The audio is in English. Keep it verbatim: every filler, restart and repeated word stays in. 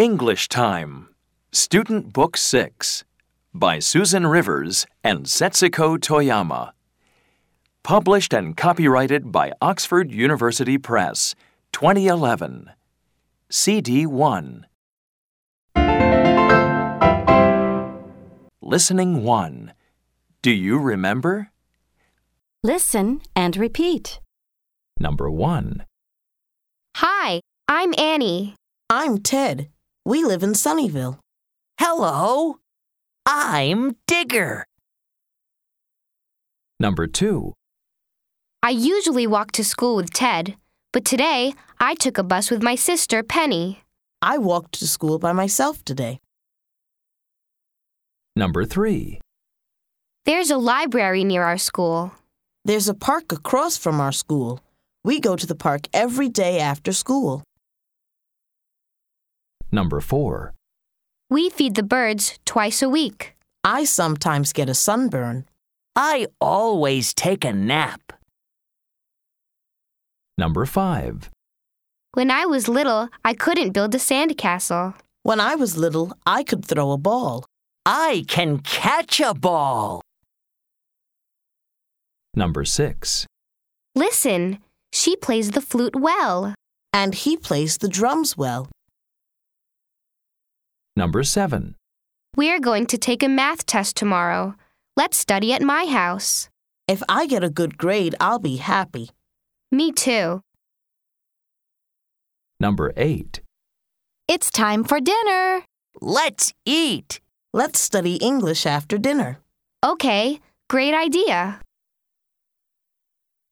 English Time, Student Book six, by Susan Rivers and Setsuko Toyama. Published and copyrighted by Oxford University Press, twenty eleven. C D one. Listening one. Do you remember? Listen and repeat. Number one. Hi, I'm Annie. I'm Ted. We live in Sunnyvale. Hello, I'm Digger. Number two. I usually walk to school with Ted, but today I took a bus with my sister, Penny. I walked to school by myself today. Number three. There's a library near our school. There's a park across from our school. We go to the park every day after school. Number four. We feed the birds twice a week. I sometimes get a sunburn. I always take a nap. Number five. When I was little, I couldn't build a sandcastle. When I was little, I could throw a ball. I can catch a ball. Number six. Listen, she plays the flute well. And he plays the drums well. Number seven. We're going to take a math test tomorrow. Let's study at my house. If I get a good grade, I'll be happy. Me too. Number eight. It's time for dinner. Let's eat. Let's study English after dinner. Okay, great idea.